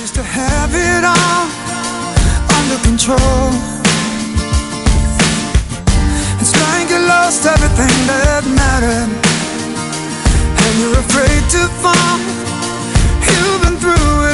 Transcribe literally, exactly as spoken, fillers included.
used to have it all under control. It's like you lost everything that mattered, and you're afraid to fall. You've been through